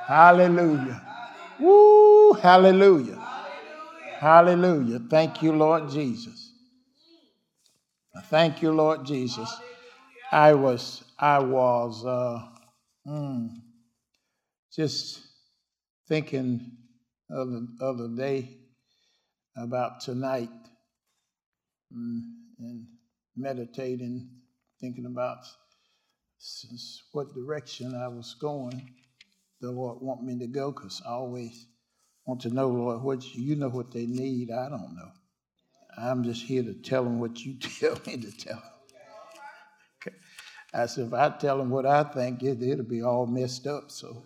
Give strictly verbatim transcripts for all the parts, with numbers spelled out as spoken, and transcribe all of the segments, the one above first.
Hallelujah. Woo, hallelujah. Hallelujah. Thank you, Lord Jesus. Thank you, Lord Jesus. I was, I was uh, mm, just thinking of the other day about tonight mm, and meditating, thinking about s- s- what direction I was going. The Lord want me to go, because I always want to know, Lord, what you, you know what they need. I don't know. I'm just here to tell them what you tell me to tell them. Okay. I said, if I tell them what I think, it, it'll be all messed up. So,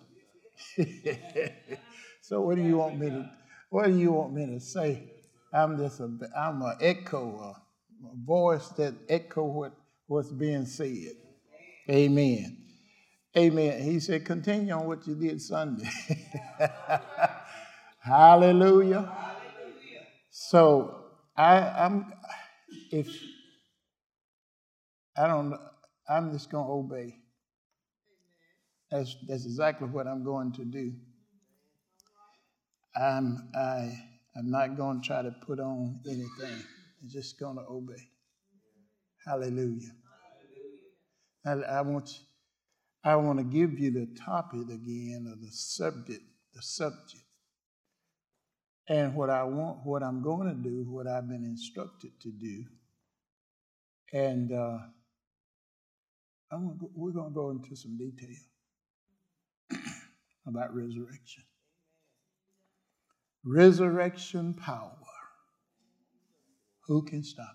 so what do you want me to? What do you want me to say? I'm just a, I'm an echo, a, a voice that echo what what's being said. Amen. Amen. He said, continue on what you did Sunday. Hallelujah. So I, I'm, if I don't, I'm just going to obey. That's that's exactly what I'm going to do. I'm I I'm not going to try to put on anything. I'm just going to obey. Hallelujah. I, I want you, I want to give you the topic again of the subject, the subject. And what I want, what I'm going to do, what I've been instructed to do, and uh, I'm gonna go, we're going to go into some detail about resurrection. Resurrection power. Who can stop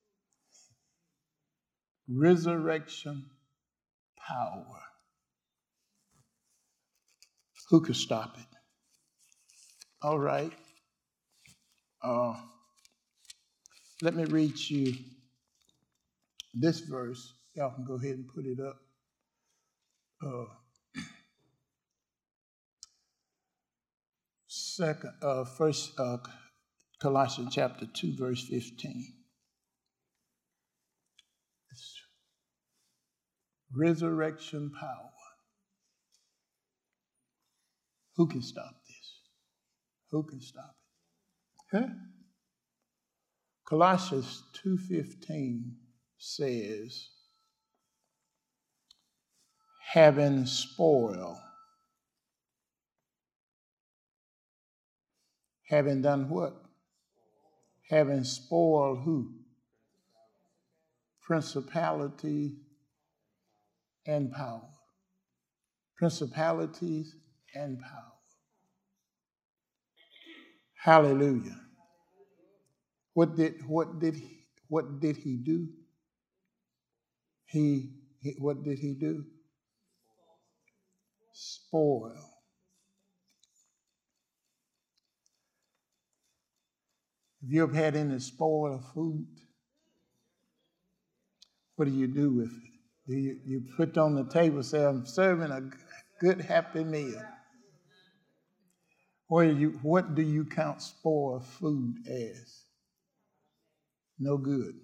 it? Resurrection power. Who can stop it? All right. Uh, let me read you this verse. Y'all can go ahead and put it up. Uh, second, uh, first uh, Colossians chapter two, verse fifteen. It's resurrection power. Who can stop this? Who can stop it? Huh? Colossians two fifteen says, having spoil, having done what? Having spoiled who? Principality and power. Principalities and power. Hallelujah. What did what did he, what did he do? He, he what did he do? Spoil. Have you ever had any spoil of food? What do you do with it? Do you, you put on the table, say, I'm serving a good, happy meal? Or you, what do you count spoiled food as? No good.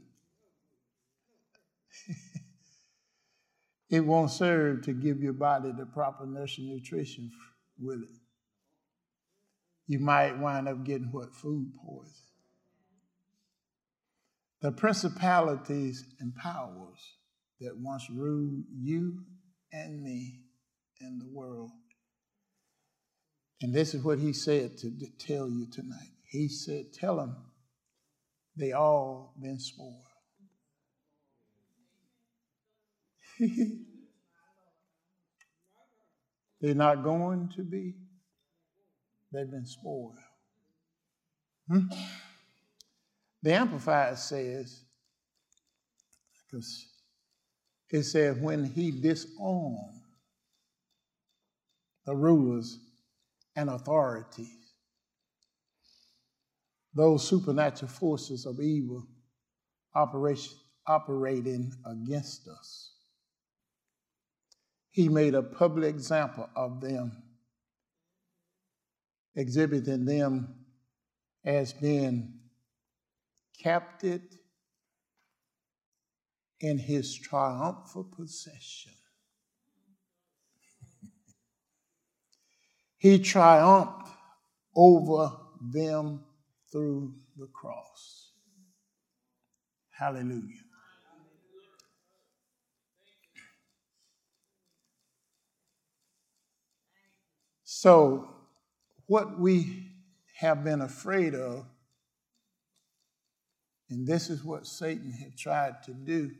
It won't serve to give your body the proper nourishing nutrition with it. You might wind up getting what? Food poison. The principalities and powers that once ruled you and me in the world. And this is what he said to tell you tonight. He said, tell them they all been spoiled. They're not going to be. They've been spoiled. Hmm? The Amplified says, because it said when he disarmed the rulers and authorities, those supernatural forces of evil operation, operating against us. He made a public example of them, exhibiting them as being captive in his triumphal possession. He triumphed over them through the cross. Hallelujah. So, what we have been afraid of, and this is what Satan have tried to do,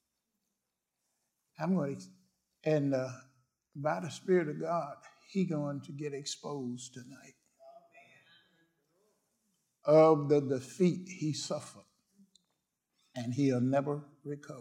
I'm going to, and uh, by the Spirit of God, he going to get exposed tonight of the defeat he suffered, and he'll never recover.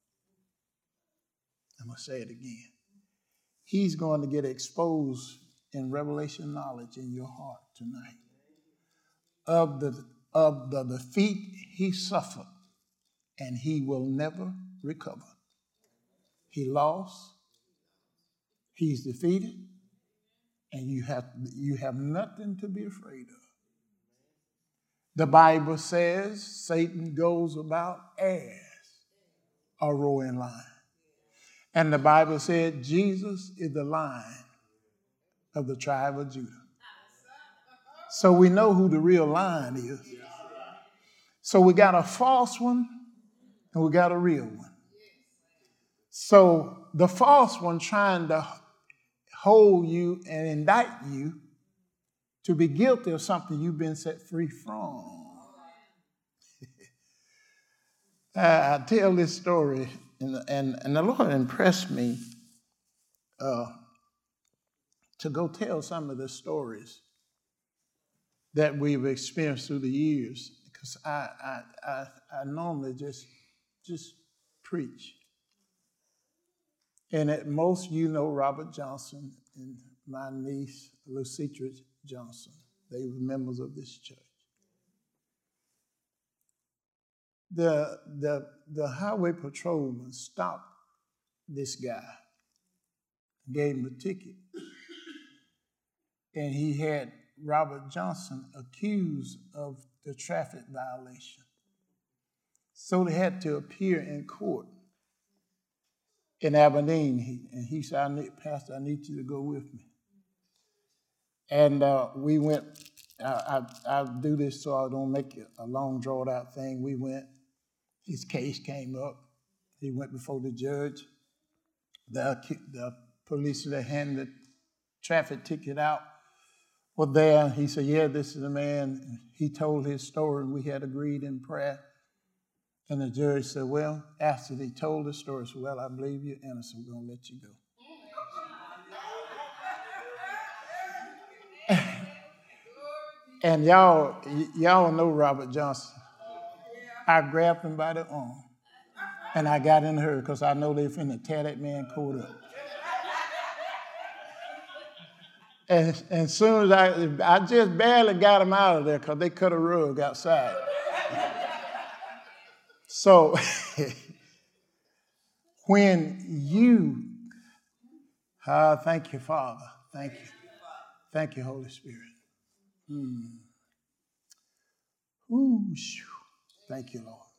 I'm going to say it again. He's going to get exposed in revelation knowledge in your heart tonight of the, of the defeat he suffered, and he will never recover. He lost, he's defeated, and you have, you have nothing to be afraid of. The Bible says Satan goes about as a roaring lion. And the Bible said Jesus is the Lion of the tribe of Judah. So we know who the real lion is. So we got a false one and we got a real one. So the false one trying to hold you and indict you to be guilty of something you've been set free from. I, I tell this story, and, and, and the Lord impressed me uh, to go tell some of the stories that we've experienced through the years, because I, I, I, I normally just, just preach. And at most, you know Robert Johnson and my niece, Lucitra Johnson. They were members of this church. The, the, the highway patrolman stopped this guy, gave him a ticket, and he had Robert Johnson accused of the traffic violation. So they had to appear in court in Aberdeen, he, and he said, I need, Pastor, I need you to go with me. And uh, we went, uh, I, I do this so I don't make it a long drawn out thing. We went, his case came up. He went before the judge. The, the police that handed the traffic ticket out were there. He said, yeah, this is the man. He told his story, and we had agreed in prayer. And the judge said, well, after he told the story, he said, well, I believe you're innocent. We're going to let you go. And y'all, y- y'all know Robert Johnson. I grabbed him by the arm, and I got in her because I know they finna tear that man coat up. And as soon as I, I just barely got him out of there because they cut a rug outside. So when you, ah, thank you, Father, thank you, thank you, Holy Spirit. Hmm. Ooh, shoo. Thank you, Lord.